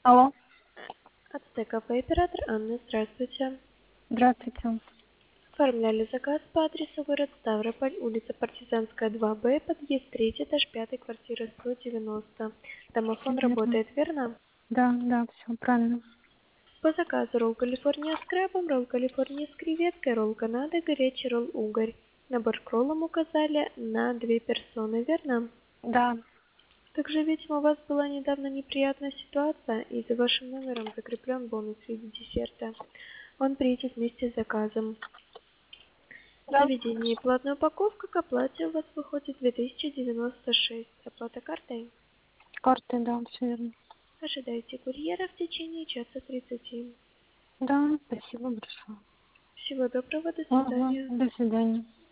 Алло, От ТКП оператор Анна, здравствуйте. здравствуйте. Оформляли заказ по адресу город Ставрополь, улица Партизанская, 2Б, подъезд 3, этаж 5, квартира 190. Все Домофон верно. работает, верно? Да, все правильно. По заказу ролл Калифорния с крабом, ролл Калифорния с креветкой, ролл Канада, горячий ролл угорь. Набор к роллам указали на 2 персоны, верно? Да, Также, видимо, у вас была недавно неприятная ситуация, и за вашим номером закреплен бонус в виде десерта. Он приедет вместе с заказом. В да, заведении платная упаковка, к оплате у вас выходит 2096. Оплата картой. карты, да, все верно. Ожидайте курьера в течение часа 30. Да, спасибо большое. Всего доброго, до Ага, свидания. до свидания.